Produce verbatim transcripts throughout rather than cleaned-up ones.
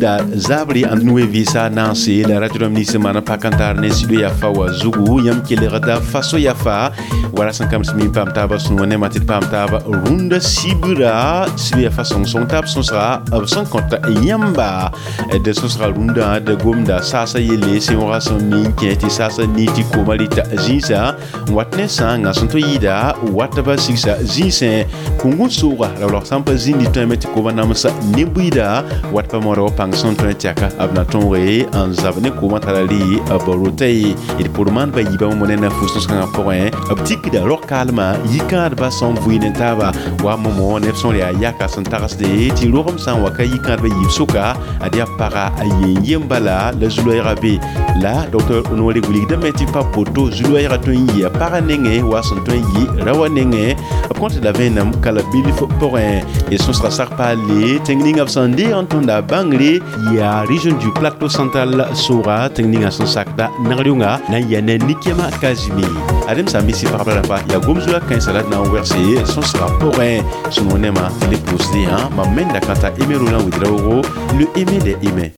da zabri an nuwe visa nansi la radio ministre mana pakantar ne sido ya fa wa zugu yam kele rada faso ya fa wala san kam smi pam taba sun ne matit pam taba runda sibura sido ya fa son son tab son sera son compte yamba de son sera runda de gomda sasa yele se on rason min kenti sasa niti komalita zisa watne sanga son to yida wataba sisa zisa kungu sura la sampa zindi tameti ko banamsa nibuida watpa moro pang son to tiaka abna tonre en zavne ko matalali aborotei il pourman ba yiba monena fusos kan point optique da localement yikad ba son vuine taba wa momo neuf cents ya yaka son taras de ti lorom san wa kay yikad ba yibsuka adia para aye yembala le zuloira be la docteur onore gulig de meti pa poto zuloira to yi para nenge wa son to yi rawanenge compte la venam kala bilif point et son sera sarpali technique absandi antonda bangli ya région du plateau central sora technique son sakda nariunga na yane nikema kazimi adem samisi par rapport à ya gomzula kan salade na verser son sera point son onema les poster hein ma menda kata emerula widrauro le aimer des aimer.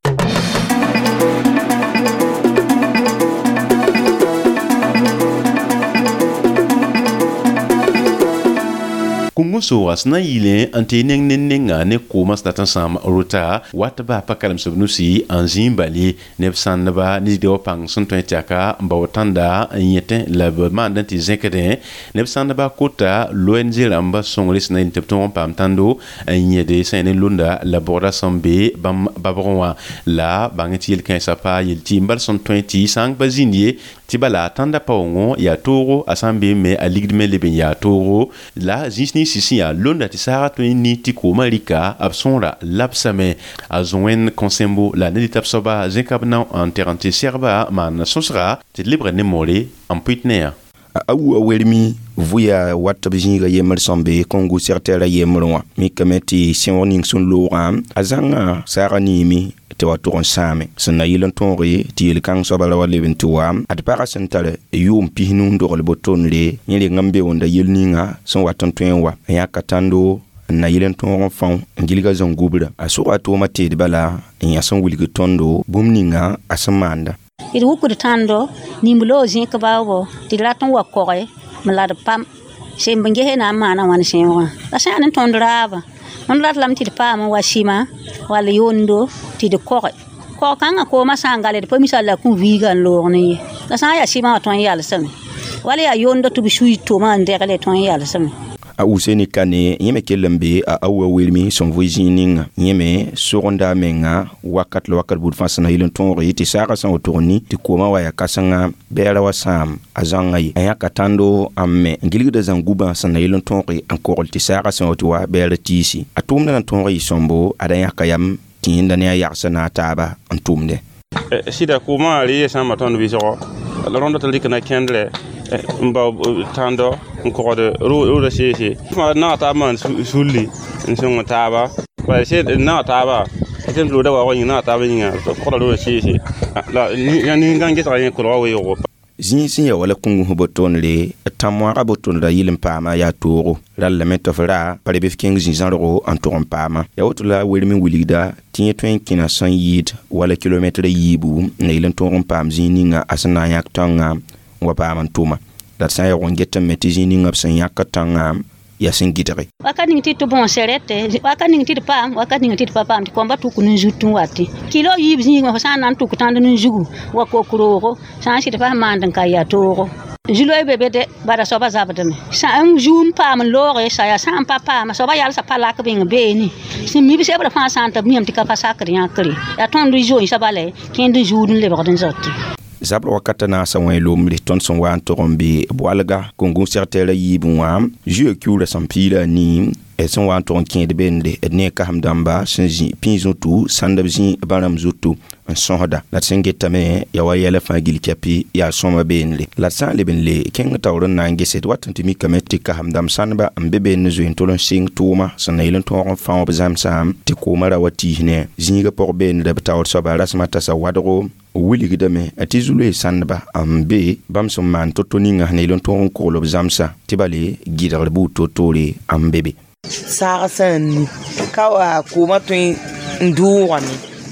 Kungu so asna yile anteneng nenenga ne komas datan sam rota watba pakalam subnusi anzim bali nebsan ba ni de opang son to tiaka mbawtanda yete la mandan ti zekede nebsan ba kota loenje lamba son lisna intepton pam tando yede sene lunda la borda sambe bam babronwa la bangeti kan sapa yel timbal son vingt sang bazindie tibala tanda paongo ya toro asambe me aligdme leben ya toro la zisni sisi ya londa tisara to ni tiko malika absonra lapsame azwen konsembo la neditap soba zekabna enterante serba man sosra te libre ne mole en pitner awu awelmi vuya watab jinga yemer sombe kongu sertera yemerwa mi kameti sioning sun loram azanga sarani mi te watoron same sna yilan tonri ti yel kan sobala wale bentuwa at para sentale yum pihnu ndorol botonle nyele ngambe wonda yelninga son waton twenwa ya katando na yilan ton fon ngiliga zongubra asura to mate de bala nya son wulga tondo bumninga asamanda il wukud tando nimbulo zinka bawo ti laton wa koy malad pam sembange he na mana wan semwa la sanan tondraba on lat lam ti pam wa shima wala yondo ti de koy ko kanga ko masangale de pomisala ku vigan lorni la sa ya shima ton yal sam wala ya yondo to bishui to man de gale ton yal sam a useni kane yeme kelembe a awa welmi son voisining yeme soronda menga wakat lo wakat bud fasana hilon tonri ti sara san otorni ti koma waya kasanga bera wasam azangai aya katando amme ngilgida zanguba sana hilon tonri encore ti sara san otwa bera tisi atumna nan tonri sombo adaya kayam tinda ne yaksana taba antumde sida koma ali sama ton biso la ronda talikana kendre mba tando ko de ro ro sese ma na ta man sulli nson taba ba se na taba eten lo da wa ni na taba ni ko ro sese la ni ngange ta ni ko ro yo zin sin ya wala kungu hobotonle tamwa raboton da yilim pama ya toro la metofra pare be fiking zin zanro antoron pama ya wotula welmi wulida tinye twen kina san yid wala kilometre yibu na yilim toron pam zininga asana yak tanga wa pam tuma dat sa ya wongeta metizini ngap san yakatanga ya singitare wakani ngiti to bon serete wakani ngiti pam wakani ngiti pam komba tu kunu jutu wati kilo yibzi ngwa sana ntu kutanda njugu wako kuroko sana shite pa mandan kaya toro julo bebe de bara soba zabadame sa am jum pam lore sa ya sam papa ma soba yal sa pala ka binga beni sim mi bi se bara fa santa mi am tika pa sakri yakri ya ton du jo isabale ken du judun le bordin zotti zabra wakata na sa wen lom li ton son wan torombe boalga kongun sertela yibwa jeu kula sampila ni e son wan ton kin de bende e ne ka hamdamba sinji pinzo tu sandabzi baram zutu en sonda la singeta me ya wa yele fa gil kapi ya soma benle la san le benle ken tawron na ngese watan timi kameti ka hamdam sanba ambebe ne zo intolon sing tuma sanailen ton fa ob zamsam ti ko mara wati ne zinga por ben de tawr so ba rasmata sa wadro wili gidame atizulu sanba ambe bamsum man totoninga ne lon ton ko lob zamsa tibale gidar bu totore ambebe sara san kawa kuma tun nduwani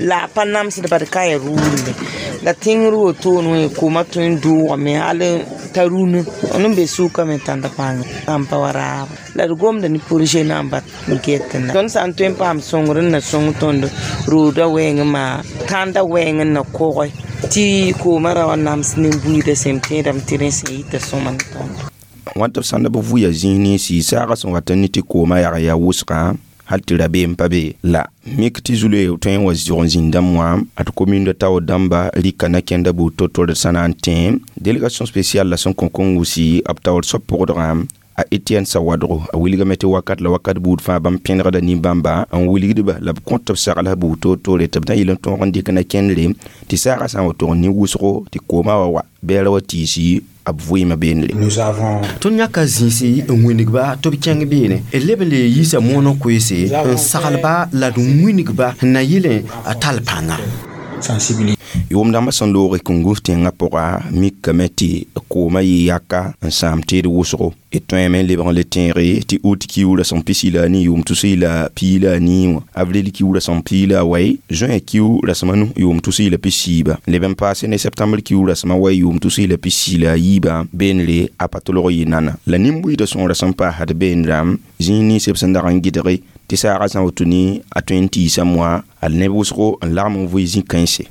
la pa namsd bad ka ya rule la tingru to no ko matun du me ale tarunu onon be suka me tanda pang am pawara la gom da ni projet namba ngetna don san to pam songren na song tondo ruda weng ma tanda weng na ko ti ko mara wanam snin buide semte dam tirense ita soman tondo wanta sanda bu vuya zini si sara son watani ti ko ma ya ya wusqa hal ti rabe mpabe la mikti zule twen was joron zindamwa at commune de taw damba likana kenda bu toto de sanantin délégation spéciale la son konkon aussi ab taw so programme a Etienne Sawadro a wiliga mete wakat la wakat bu fa bam pendra da ni bamba an wiliga ba la compte sara la bu toto le tabda ilon ton randi kana kenle ti sara san woto ni wusro ti koma wa bela wati si abvoima benle nous avons tonya kazinsi ngwinigba to bikyang bene elebele yisa mono kwese sagalba la du ngwinigba na yile atalpanga sensibilité yom damba san lore kongufti ngapora mikameti koma yaka ensamte de wusro etweme lebran le tenre ti outi ki ula son pisila ni yom tusila pila ni avleli ki ula son pila way juin ki ula samanu yom tusila pisiba leben passé ne septembre ki ula sama way yom tusila pisila yiba benle apatolo yinana la nimbu de son rasampa had benram zini sepsanda rangidere ti sara san otuni a vingt samwa al nebusro en larme voisin quinze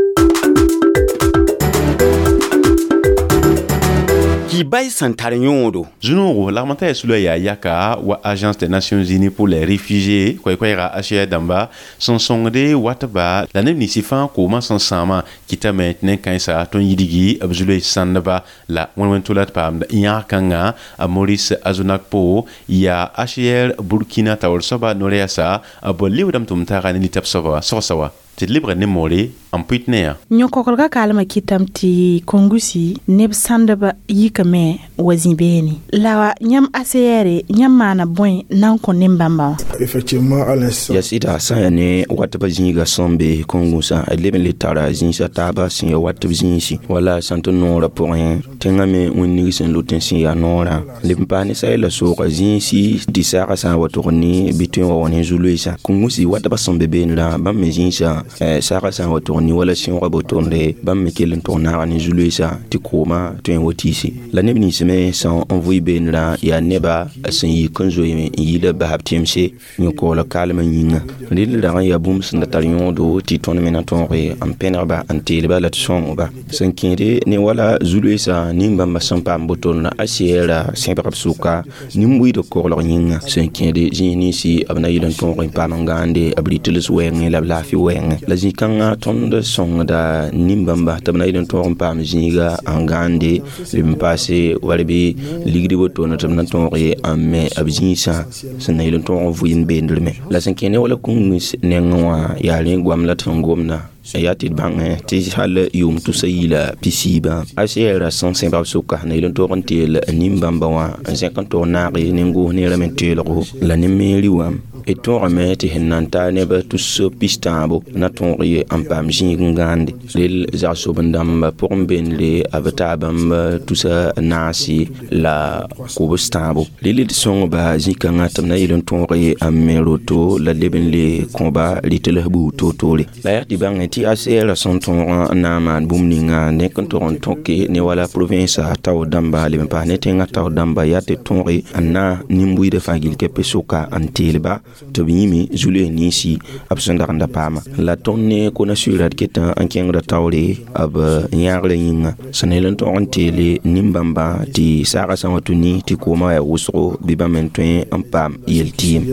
qui baille santariondo Junoro l'armata est sous ya yaka wa agence des Nations Unies pour les réfugiés quoi quoi ira H damba son sondé wataba la nem ni sifan comment son sama qui ta maintenant quand ça ton yidigi abjule sandaba la won tolat pam yakanga a Maurice Azunakpo ya H L Burkina Tawol soba noreasa aboli wadam tumtara ni tapsawa sorsawa ti libre ne mole en pitnea nyokokolga kalma kitam ti kongusi neb sandaba yikame wazibeni lawa nyam asere nyam mana boy nan ko nimbamba effectivement à l'instant yasida sayane wataba jinga sombe kongusa leben litara jinsa taba sin wataba jinsi wala santo nora pour rien tengame wonni sen lutin sin ya nora limpani say la soka jinsi disara sa watorni bitun wa woni zuluisa kongusi wataba sombe benra bam jinsa sara sa watorni wala sin robotonde bam mekelen torna ni zuluisa tikoma tuen wotisi la nebni seme san envoyer benra ya neba asin yi konzo yi le bahabtimse nyoko la kalma nyinga ndil da ya bum sin da tarion do ti ton mena tonre am penaba antil ba la tson ba san kinde ne wala zuluisa nimba masampa mbotona asiera sempre absuka nimbui do ko lo nyinga san kinde jini si abna yilan tonre pa mangande abritilus wenge la lafi wenge la jikanga ton de son da nimbamba tabna yilan tonre pa mjiga angande lim passé walbi ligdi botona tabna tonre amme abjinsa san yilan tonre vuyin bendrme la san kinde wala kun nenwa ya lengwam la tangomna ayati bange ti hal yum tu sayila pisiba asiera son semba suka na ilon torontel nimbamba wa cinquante nari ningo ne lamentelo la nimeli wam et ton remete hinanta ne ba tous pistabo na ton ri ampam jingande lil zasobandam pour benle avatabam tous nasi la kubustabo lil son ba jikanga tamna ilon ton ri ameroto la lebenle combat little bu totole la yati bange ti asera son ton naman bumninga ne kontoron tonke ne wala province taw damba le pa ne tenga taw damba yate tonri anna nimbui de fagil ke pesoka antelba to bimi jule nisi absenda randa pama la tonne ko na surat keta ankenga tawle ab nyagle yinga sanelen to antele nimbamba ti sara san watuni ti koma ya usro biba mentwen ampam yeltim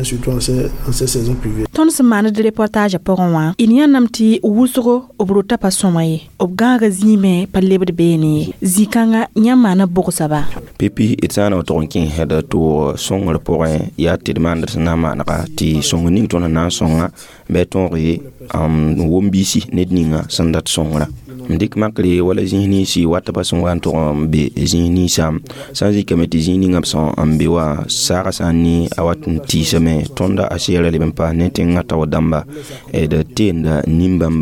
ton semana de reportage pour moi il y a un petit wusro obruta pasomaye obganga zime palebde beni zikanga nyamana bokosaba pepi etana otonkin heda to song rapport ya te demande na manaka ti songni to na songa betonri am wombisi nedninga sandat songra ndik makle wala zini si wata pason wan to be zini sam sanzi kameti zini ngapson ambewa sara sani awatun tisame tonda asiera le bempa netenga taw damba e de tenda nimbamba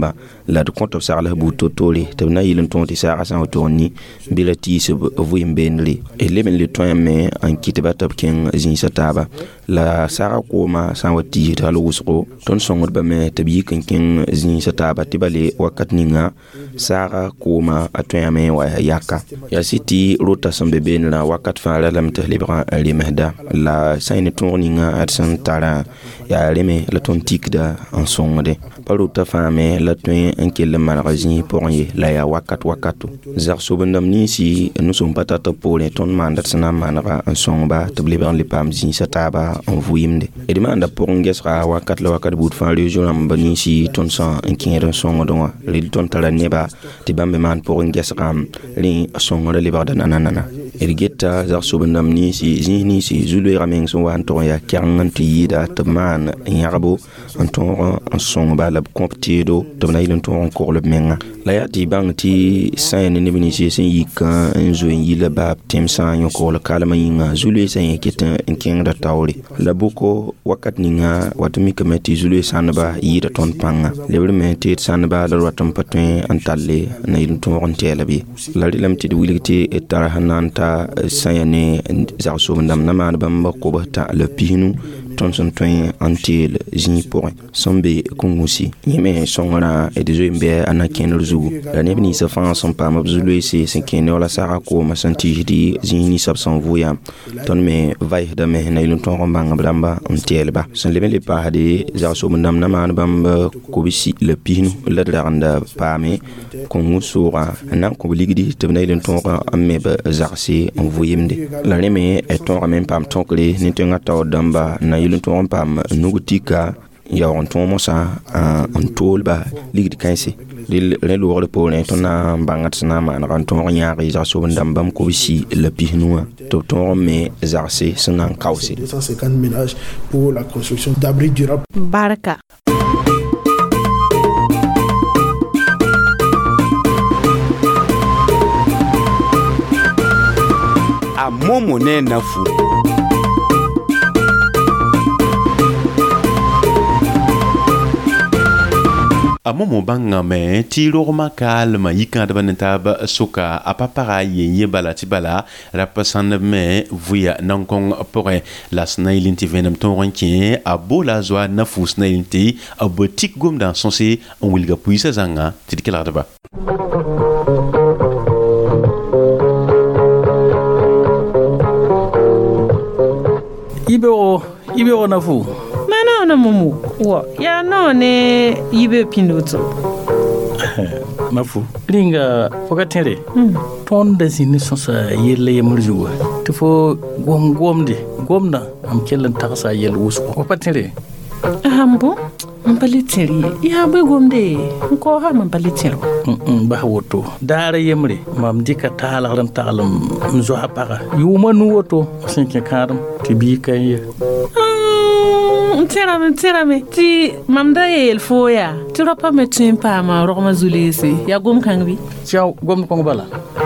la de compte sagla bu to tole te na yilin ton ti sa san toni bilati se vu imbenli e le men le ton me an kitaba tab ken zin sataba la sara koma san wati ta lo usro ton songod ba me tabi ken ken zin sataba tibale wakat ninga sara koma atwa me wa yaka ya siti rota sambe ben la wakat fa la lam tahlibra ali mahda la sayne tourninga at san tara ya leme la ton tikda en songode paruta fame la twen en kel malrazin pour y la ya wakat wakatu zar sobandam ni si nous sommes pas tata pour les ton mandat sana manara en songba tabliban le pam zin sataba en vouimde et demande pour ngesra wakat la wakat bout fa le jour am bani si ton sang en kin songo don le ton tala neba tibambe man pour ngesra li songo le bardan nanana et getta zar sobandam ni si zini si zulu rameng so wan to ya kyanganti yida tman yarabo en ton en songba la comptido to na ilon ton encore le menga la ya ti bang ti sain ne bini si sin yika en zo yila ba tem sa yon ko le kalama yinga zulu sain ketan en king da tawli la boko wakat ninga watmi kamati zulu sanba yida ton panga le me ti sanba la watam patwen antalle na ilon ton on telabi la lam ti wiliti etara hananta sayane za so ndam na man bamba ko bata le pinu tonson toin antil jini pour sombe kongusi yeme songona e dezo imbe anaken ruzu la nebni sa fan son pa mabzulu se cinquante la sara ko ma santi di jini sab son voya ton me vai da me na ilun ton banga blamba antil ba son lebe le pa de za so ndam na man bamba ko bisi le pinu la daranda pa me kongusura na ko ligidi te na ilun ton amme ba zarsi envoyemde la neme e ton même pam ton kle ni tenga taw damba na le ton pam nugutika ya on ton mosa en tolba ligdi kaisi le lo le pour ton na bangat na ma na ton nyaari za so ndam bam ko bisi le pihnu to ton me zarse sanan kausi deux cent cinquante ménages pour la construction d'abris durables. Baraka a momo ne nafu a momo banga me ti roma calma yikanda banentaba soka a papara ye bala ti bala rapasan me vuya nankong pore la snailin ti venam ton rankin a bola zwa nafu snailin ti a botik gom dans son se on wilga puisa zanga ti dikela ba Ibero Ibero nafu mana na mumu wo ya no ne yibe pinuto nafu linga fokatere ton da sini sonsa yelle yemurjuwa tifo gom gomde gomna am kellan takasa yel wusu ko patere ambo mbalitiri ya be gomde ko ha mbalitiri mm ba woto dara yemre mam dika tala ran talam mzo hapara yuma nu woto sinke karam tibi kay Tirame, tirame. Ti mamda el foya. Ti ropa me timpa ma roma zulesi. Ya gom kangbi. Ciao, gom kong bala.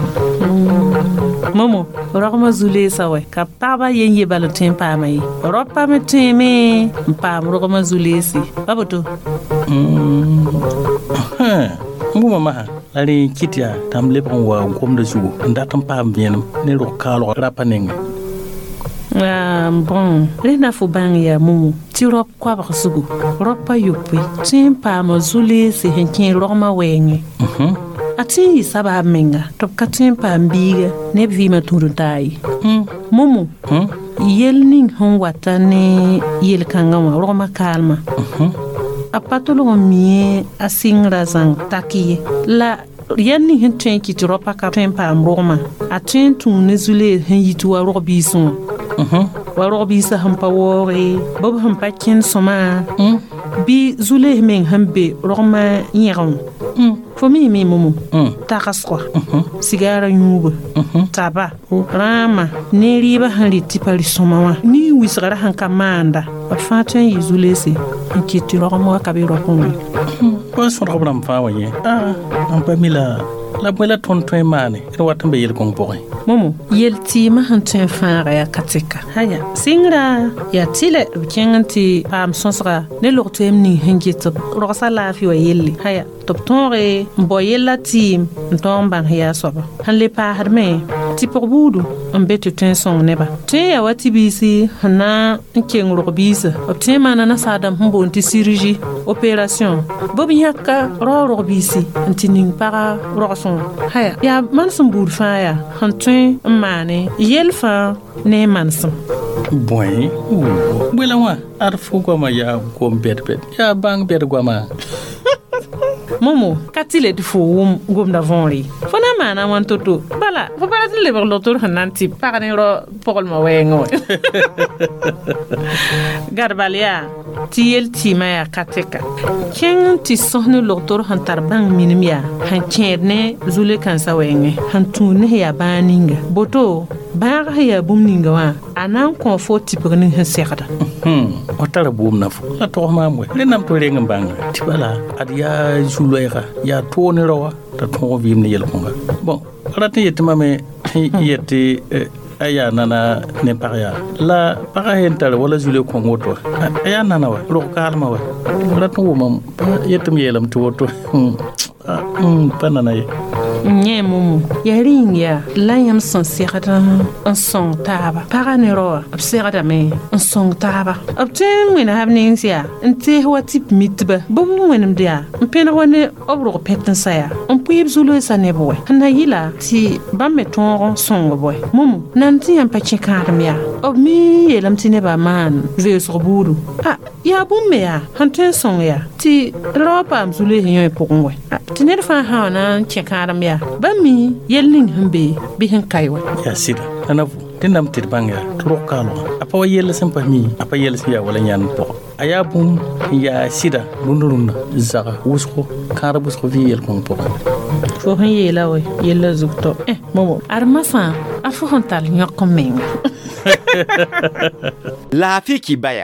Momo, roma zulesa we. Kapaba yenye bala timpa mai. Ropa me timi mpa roma zulesi. Baboto. Mm. Ha. Nguma maha. Ali kitia tam lepon wa gom de jugo. Ndatam pa mbienam ne ro kalo rapa nenga. Ah, bon, lena fo bang ya mumu ti rop kwa ba sugu rop pa yopi tin pa ma zule se henkin roma wenye mhm ati saba menga top ka tin pa mbiga ne vi ma turu dai mm mumu mm yel ning hon watane yel kangama roma kalma mhm apatolo mi asingra zang takiye la yanni hin tuen ki ti ropa ka tin pa roma atin tun ne zule hen yitu robi son mhm wa robi sa hampa wore bob hampa kin soma mm bi zule men hambe roma yiron mm fo mi mi mumu mm takaswa mhm sigara nyuba mhm taba rama ne riba hanri tipali soma wa ni wisara hanka manda fa tuen yizule se ki ti roma ka bi rokon ko so robram fa waye ah am pa mila la bwela ton ton mane ro watan be yel kong pore momo yel ti ma han ton fara ya katika haya singra ya tile kenganti pam sonsra ne lo tem ni hengit ro sala fi wa yelli haya top tonre boyella tim ton ban ya soba han le pa harme ti pour budu ambete ten song neba te ya wati bisi hana nkeng ro bisa optima na sadam mbo nti siriji opération bobi yakka ro ro bisi ntinin para ro son haya ya mansum bud fa ya hantun mane yelfa ne mansum boy bwela wa arfu goma ya ko mbet ya bang bet goma momo katile di fo wum gom da vonri fona mana wan toto bala fo bala tin le berlotor hananti parane ro pokol ma wengo garbalia tiel tima ya kateka ken ti sohne loktor han tarbang minimia han cherne zule kansa wenge han tune ya baninga boto bar ya bumninga wa anan comfort tipni han sekata hmm otara bum na fu la to ma mo le nam to le ngambanga tibala adia zuloira ya to ne rowa ta to vim ne yel konga bon rati yetima me yeti aya nana ne paria la para hental wala zule kongo to aya nana wa ro kalma wa ratu mom yetim yelam to to hmm panana ye nye mumu yaring ya la yam son serada en son taba paranero obserada me en son taba obten when having sia ente ho tip mitba bobu wenum dia mpena wone obro petten saya on puib zulu sa nebo na yila ti bamme ton son boy mumu nanti am pache karmia ob mi yelam tineba man ve so buru ah ya bumme ya hanten son ya ti ropa am zulu henyo pokongwe tinere fa ha na chekaram ya bami yelling hambe bihin kaiwa ya sida anavu tinam tirbanga trokalo apa yel sempa mi apa yel sia wala nyan to aya bum ya sida lundurunda zaga usko karabus ko vi yel kon to fo han yela we yela zukto eh momo armasa afu hontal nyokomenga la fiki baya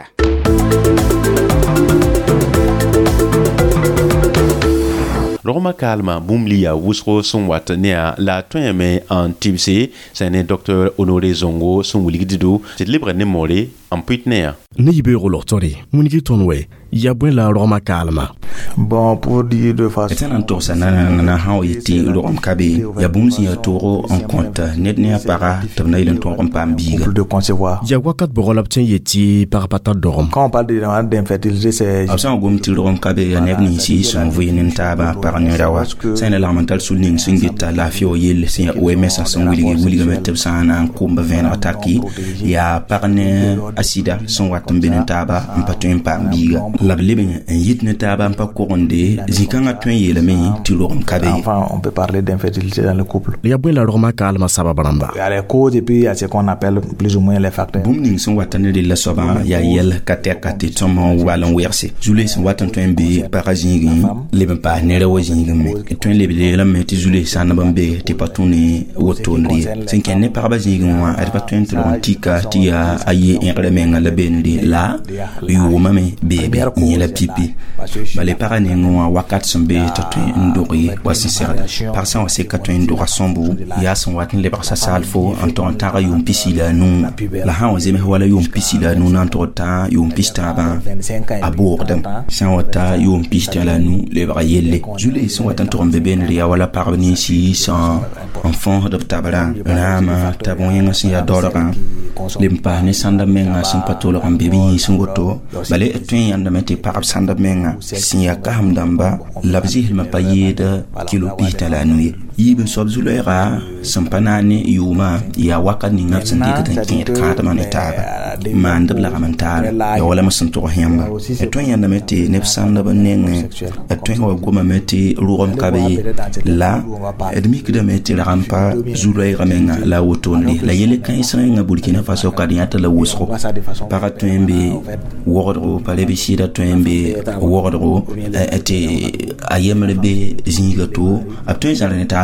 Roma Kalma Bumlia Wusro son watania la toyame en tibse c'est un docteur Honoré Zongo son wuligidido c'est libre ne mole en pitner ne yibe rolortori munigi tonwe yabwen la Roma Kalma bon pour dire de façon c'est un tour ça na na ha yiti Roma Kabe ya bumsi ya toro en compte net ne para tabna ilen ton pam biga de concevoir ya wakat borolap tien yiti par patat dorom quand on parle d'infertilité c'est absent gom til Roma Kabe ya nebni ici son voyenen taba par ne rawa c'est la mental souling singita la fio yel c'est O M S son wili wili meteb sana kumba ven ataki ya parne asida son watum benentaba mpatu pam biga la bleben en yitne taba mpa koronde zikanga twen yela me tilorum kabe enfin on peut parler d'infertilité dans le couple il y a bien la Roma Kalma sababaramba il y a les causes et puis il y a ce qu'on appelle plus ou moins les facteurs booming son watane de la soba ya yel kater kater tomo walon werse jule son watan twen be parazingi le pa ne rewo zingi twen le be la me tizule sana bambe te patuni wotonri sen ken ne paraba zingi wa ari patun tika tia aye en remenga la benri la yu mame bebe ni la pipi bale parane ngwa wakat sombe tatu ndori wasisera par ça on sait que tu ndora sombu ya son watin le barsa salfo en ton tara yum pisila nu la ha on zeme wala yum pisila nu nan tota yum pista ba abordam sans wata yum pista la nu le brayelle jule son watan to bebe ne ya wala parveni si sans enfant de tabara rama tabon yenga si ya doraba limpa ne sanda menga sin patolo am bebi sun goto bale etun yanda mete par sanda menga sin ya kaham damba labzi hilma payeda kilo pita la nuye yibin sobzulera sampanane yuma ya waka ni ngap sandi ka tan ka man taba man dabla kamantara ya wala masanto hiyamba etun yanda mete ne sanda banenge etun wa goma mete ruom kabe la edmi kida mete la rampa zulera menga la wotonli la yele kan isanga burkina faso kadiata la wosro para twembe wordro pale bisida twembe wordro ete ayemrebe zingato atun jarene ta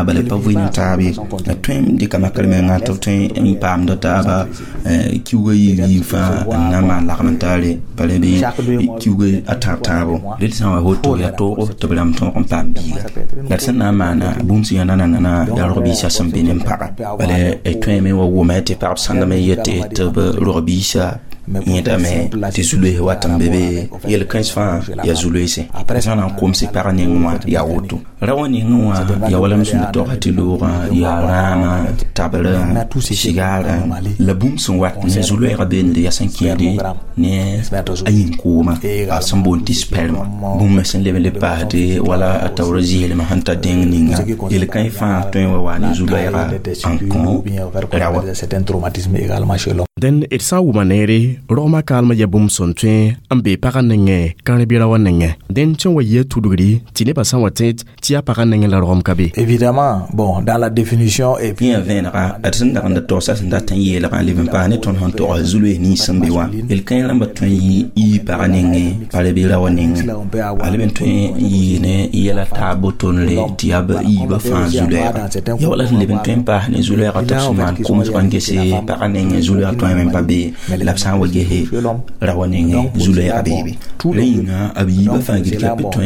taaba le pa vini taabe twem de kama kalme ngata twem mi pam do taaba kiwe yi fa na ma la kamantale pale bi kiwe atataabo le tsawa hoto ya to to blam ton pam bi la sana mana bumsi yana na na ya robisha sambene mpaka pale twem wo wo mete par sanda me yete to robisha yenda me ti zulu watam bebe yel kans fa ya zulu ese après ça on comme c'est par ningwa ya woto rawani ngwa ya wala musu to hatilura ya rama tabala sigara la bum son wat ne zulu era bende ya sankiyade ne ayin kuma a sambon tisperma bum mesen lebe le pade wala atawrazi le mahanta ding ninga yel kan fa to wa ni zulu era ankon rawa c'est un traumatisme également chez l'homme den et sa wumanere roma kalma ya bum son twen ambe paranenge kan bira wanenge den chon wa ye tudugri tine pasan watet tia paranenge la rom kabe évidemment bon dans la définition et puis venra atsen da to sa nda tan ye la kan livin pa ne ton hon to zulu ni sambiwa el kan lamba twen yi paranenge pale bira wanenge ale ben twen yi ne yela ta boton le tiaba yi ba fan zulu ya wala le ben twen pa ne zulu ra to suman kuma so angese paranenge zulu to même pas be la san wa gehe rawanenge zulu ya bibi leina abi ba fa gidi kapitoin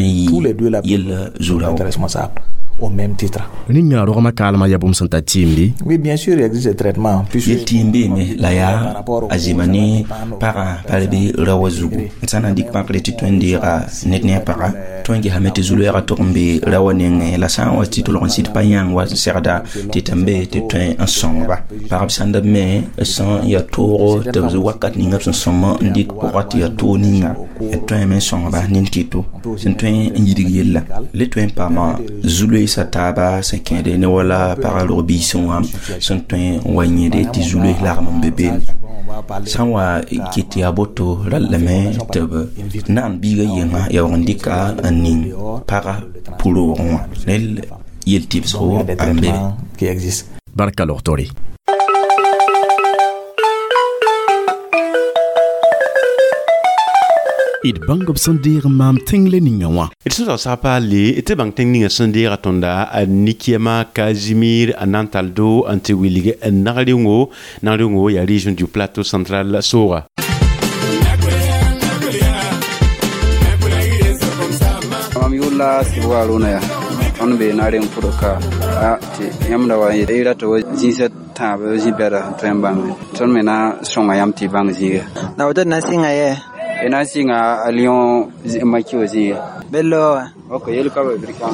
yel zulu responsable au même titre. Ninga roma kalma ya bum santa timbi. Oui, bien sûr, il existe des traitements. Puis timbi mais la ya azimani para palbi rawazugu. Sana dik pa kreti twendira netne para twengi hamete zulu ya tombe rawanenge la san wa titolo on site payang wa serda titambe tetwen ensomba. Par sanda me san ya toro de wakat ninga son somma ndik porati ya toninga. Etwen men somba nintito. Sentwen yirigela. Le twen pa ma zulu sa taba sa kende ne wala paralobi son son twen wanyede ti zulu larme bébé sanwa kiti aboto lalame tebe nan biga yenga ya wandika anin para pulo nel yel tips ho ambe qui existe barka lortori it bang op sondir mam tingle ningawa it so sa parler ete bang tingle sondir atonda Nikiema Casimir Anantaldo antewilige naringo naringo ya région du plateau central Sora amyula siwaluna ya on be narin kudoka a ti yamda wa ira to jinset tabe jibera trembang ton mena songa yamti bang jiga na wada nasinga ye ina singa a Lyon makiozi bello okay yelu ka be brika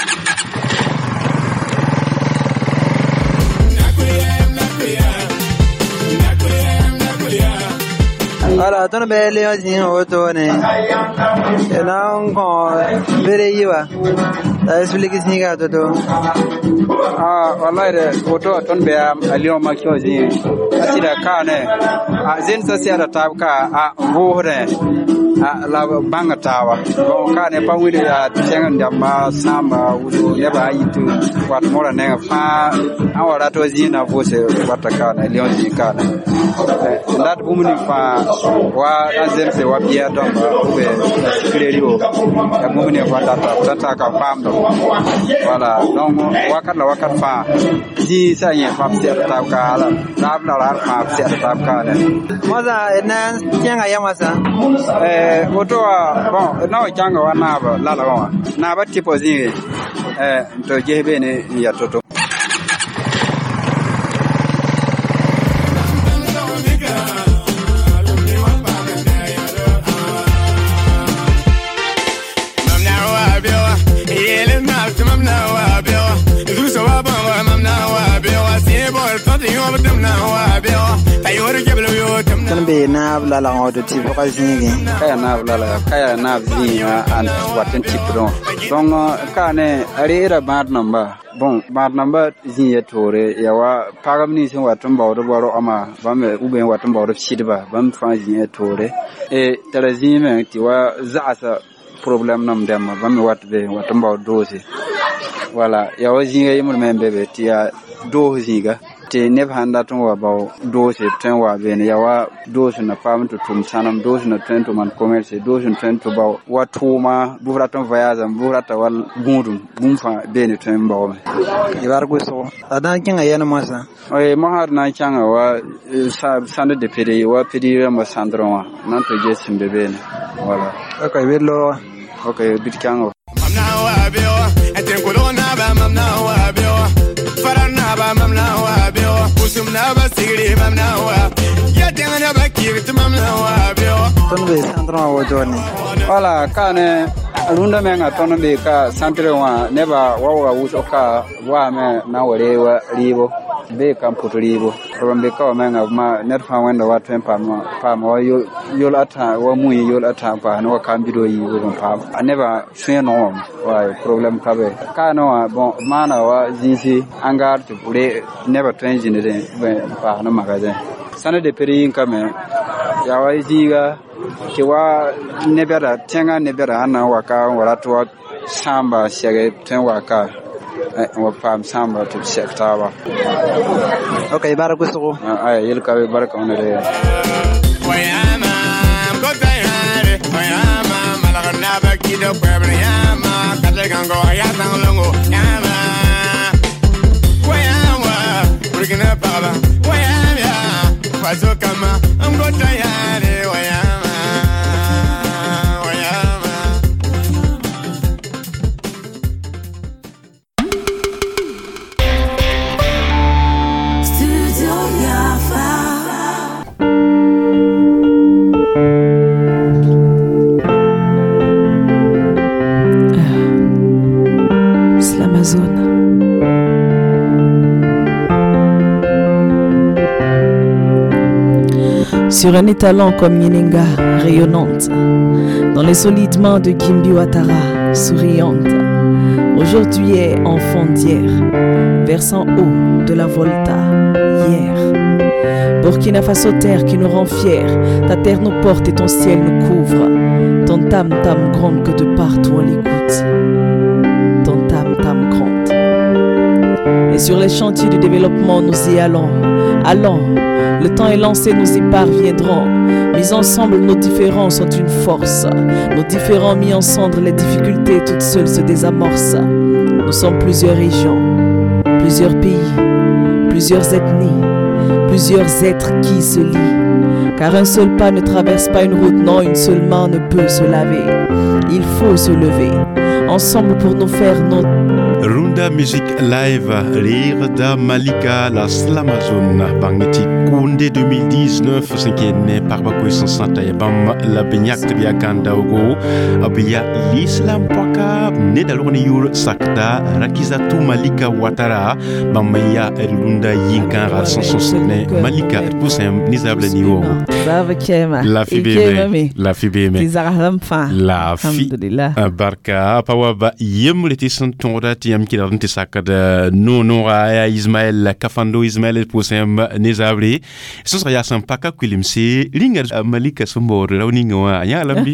ala ton be Lyon zin oto ne ina ko bere yiwa da explique singa to to ah wallahi de oto ton be a Lyon makiozi atira kane a zen sasiara tabka a hore la banga tawa ko kane pa wiri ya tsenga ndamba samba wudo yaba yitu wat mora ne fa awara to zina vose watakana Lyon zikana ndat bumuni fa wa azemse wa bia domba ube sikirelio ya bumuni fa data data ka famdo wala donc wakala wakat fa ji sanye fa tabka ala labla la fa tabka ne moza ena tsenga yamasa eh otoa bon na changa wana ba la la na ba tipo zinge eh to jebe ne ya toto tan be na bla la ngodo ti ko zingi kaya na bla la kaya na zingi an waten tipron donc kane arira bad number bon bad number zingi tore ya wa pagamni sin watun bawdo baro ama bame ube watun bawdo shidba bam fa zingi tore e tara zingi ti wa zaasa problem nam dem bame watbe watun bawdo dosi wala ya wa zingi yimul membebe ti ya do zinga te neb handa ton wa ba dose ten wa ben ya wa dose na pam to tum sanam dose na ten to man commerce dose ten to ba wa tuma buvra ton voyage buvra ta wal gundum bum fa ben ten ba wa ibar go so adan kin ayana masa oy mahar na changa wa sande de pedi wa pedi ma sandron nan to je simbe ben wala okay wello okay bit changa mamna wa biwa eten kolona ba mamna wa biwa farana ba mamna wa biwa usumna ba sigri mamna wa ya tengana ba kirti mamna wa biwa ton be sandron wa joni wala kane alunda menga ton be ka santre wa neba wa wa usoka wa me na wore wa ribo be kam putribo rombe ka menga ma net fa wenda wa tempa ma pa ma yo yol ata wa mu yol ata pa no kam bido yi wo pa aneba feno wa problem ka be ka no bon mana wa zizi angar to bure never train in de pa no magasin sana de peri kame ya wa ziga ke wa nebera tenga nebera ana wa ka wala to samba shege ten wa ka wa pam samba to sektawa okay barakusu ay yel ka baraka on re wayama gota yare wayama malagna bakido kwebra yama kalegango ya tanglongo yama wayama burkina baba wayama fazo kama ngota yare wayama wayama Studio Yafa. C'est l'Amazone. Sur un étalon comme Yeninga, rayonnante, dans les solides mains de Gimbi Ouattara, souriante, aujourd'hui est enfant d'hier, versant haut de la Volta, hier. Burkina Faso, terre qui nous rend fiers, ta terre nous porte et ton ciel nous couvre, ton tam-tam gronde que de partout on l'écoute, ton tam-tam gronde. Et sur les chantiers du développement nous y allons, allons. Le temps est lancé, nous y parviendrons. Mis ensemble, nos différences sont une force. Nos différents mis ensemble, les difficultés toutes seules se désamorcent. Nous sommes plusieurs régions, plusieurs pays, plusieurs ethnies, plusieurs êtres qui se lient. Car un seul pas ne traverse pas une route, non, une seule main ne peut se laver. Il faut se lever, ensemble pour nous faire notre Runda Music Live, rire da Malika, la Slamazone, Bangeti Kunde deux mille dix-neuf, cinquième par Bakoy Santa Yabam, la Benyak de Biakanda Ogo, Abia l'Islam Paka, Nedaloni Yur Sakta, Rakizatu Malika Ouattara, Bamaya Runda Yinkan Ransonsone, Malika Poussem, Nizable Niwo. La Fibé, la Fibé, la Fibé, Barka, Pawaba Yem Letisan Tonrati. Yam ki darante sakada no no ya Ismaël Kafando Ismaël Poussem Nizable. Ce sera ya sampaka kwilimse linga Malika Sombor Rauninga ya lambi.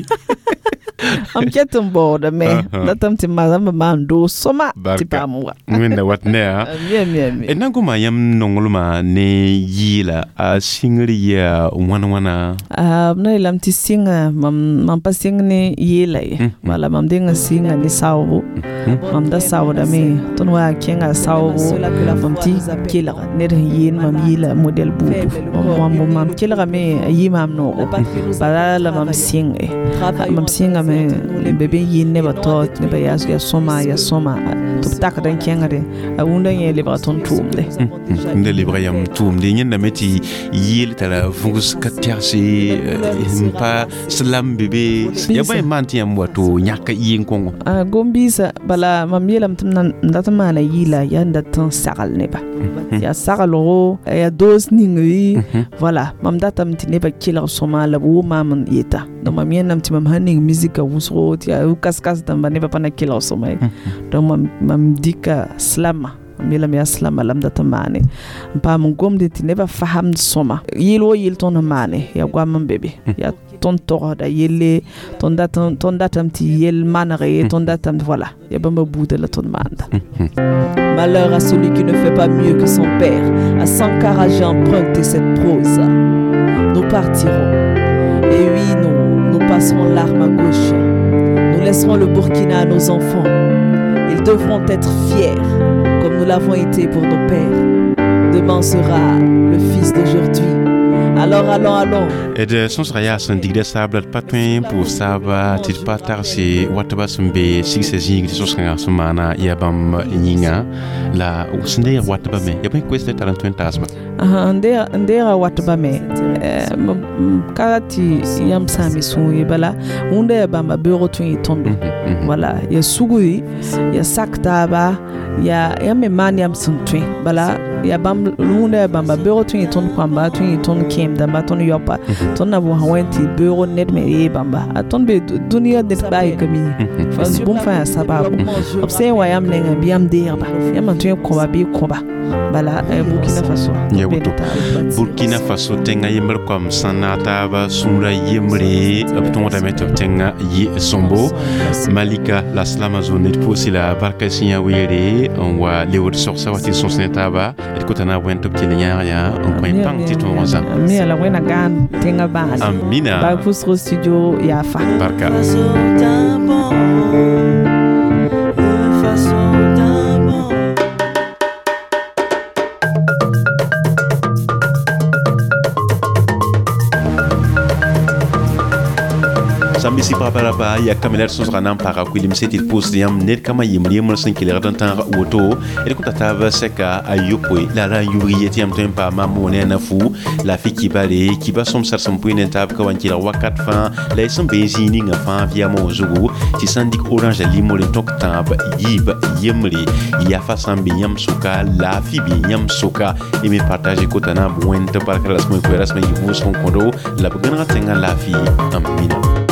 Am ketum boda me datam ti mazam mando soma ti pamwa ngenda watnea mie mie mie enanguma yam nongoluma ne yila a singri ya wana wana ah na ilam ti singa mam mam pasing ni yila mala mam dinga singa ni sawo mam da sawo da me ton wa kenga sawo mam ti kila ne da yin mam yila model bubu mam mam kila me yimam no bala mam singa mam singa me bebe yin ne batot ne ba yas ya soma ya soma to tak dan kengare a wunda ye libra ton tumde ne libra yam tumde nyen na meti yil tala fungus katiasi pa slam bebe ya bay manti yam wato nyaka yin kongo a gombisa bala mam yelam tum ndatama na yila ya ndatan sagal ne ba ya sagalo ya dos ningi voilà mam datam ti ne ba kila soma la bu mam yeta no mam yenam ti mam haning musique wusro ti u kaskas tamba ne ba pana kila soma donc mam mam dika slama mila mi aslama lam datamane pa mun gomde ti ne ba faham soma yilo yil ton mane ya gwam bebe ya ton toro da yelle ton datam ton datam ti yel manare ton datam voilà ya bamba boude la ton manda. Malheur à celui qui ne fait pas mieux que son père. À Sankara j'ai emprunté cette prose. Nous partirons et oui nous nous passerons l'arme à gauche. Nous laisserons le Burkina à nos enfants. Ils devront être fiers comme nous l'avons été pour nos pères. Demain sera le fils d'aujourd'hui. Alors allons, allons. Et de son sera son digde sable patouin pour saba tit patar si wataba sumbe six zing de sosanga sumana yabam nyinga la usnde wataba me yabam kweste talentuen tasba. Ah ndera ndera wataba me kati yam sami sun yebala unde yabamba bureau tun tondo. Voilà, ya sugui ya saktaba ya ya me maniam sun tun bala ya bam unde yabamba bureau tun ton kwamba tun ton kem da baton yopa ton na bo hawenti bureau net me bamba aton be dunia net bay kami fas bum fa sababu obse wa yam nenga biam derba yam tun ko ba bi ko ba bala Burkina Faso Burkina Faso tenga yember comme sanata ba sumra yemre abton da meto tenga yi sombo Malika la slama zone pour si la barka sinya wele on wa lewor sorsa wati son sentaba et kotana wento kelenya ya on ko impang tito rosa mi ala wena gan tenga ba amina ba kusro studio ya fa barka Samisi paparaba ya kamilar sos ranam para kwilim setil post yam net kama yimri yimr sin kiler dan tan woto et ko tata seka ayopwe la ra yuriyeti am tempa mamone na fu la fi ki bare ki ba som sar som puinen tab ka wan kila wakat fa la som benzini nga fa via mo zugu ti sandik orange limo le tok tab yib yimri ya fa sambi yam suka la fi bi yam suka e mi partage ko tana buen te par que las muy fueras me yibus kon kondo la bugana tenga la fi amina.